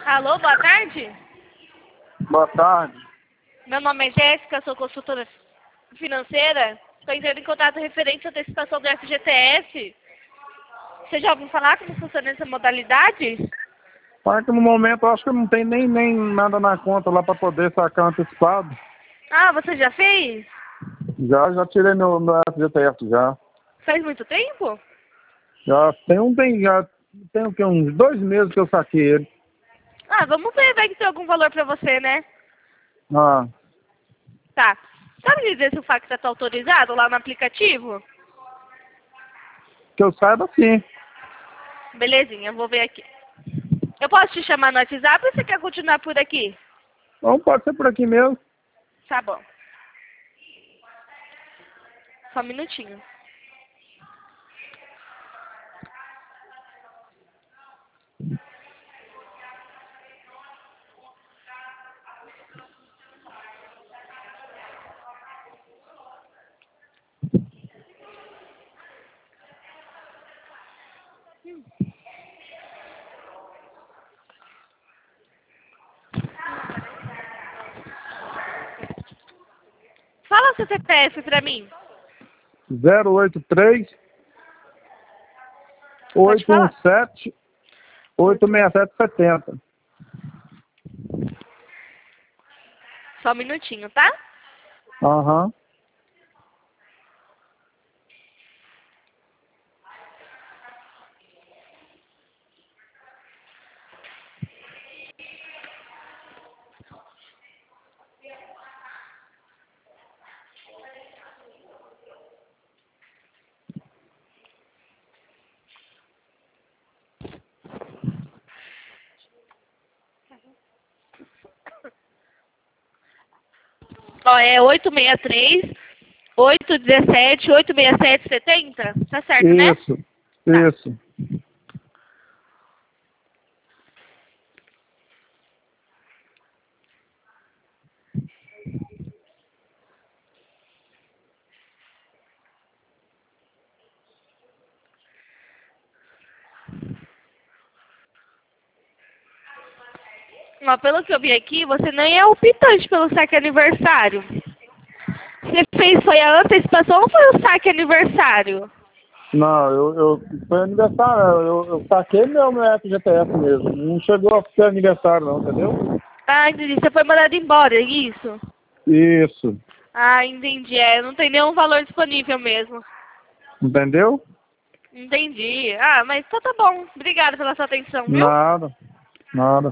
Alô, boa tarde. Boa tarde. Meu nome é Jéssica, sou consultora financeira. Estou entrando em contato referente à antecipação do FGTS. Você já ouviu falar como funciona essa modalidade? Mas que no momento eu acho que não tem nem nada na conta lá para poder sacar antecipado. Ah, você já fez? Já tirei meu FGTS já. Faz muito tempo? Já tem o quê? Uns 2 meses que eu saquei ele. Ah, vamos ver, vai que tem algum valor pra você, né? Ah, Tá. Sabe dizer se o fax está autorizado lá no aplicativo? que eu saiba sim. Belezinha, vou ver aqui. Eu posso te chamar no WhatsApp ou você quer continuar por aqui? Então pode ser por aqui mesmo. Tá bom. Só um minutinho. Fala seu CPF pra mim. 083 Pode falar. 817 86770. Só um minutinho, tá? Aham. Ó, é 863 817 86770? Tá certo, né? Isso. Tá. Isso. Ó, pelo que eu vi aqui, você nem é optante pelo saque aniversário. Você fez foi a antecipação ou foi o saque aniversário? Não, foi aniversário, eu saquei meu FGTS mesmo. Não chegou a ser aniversário não, entendeu? Ah, entendi. Você foi mandado embora, é isso? Isso. Ah, entendi. É, não tem nenhum valor disponível mesmo. Entendeu? Entendi. Ah, mas então tá bom. Obrigada pela sua atenção, viu? Nada. Nada.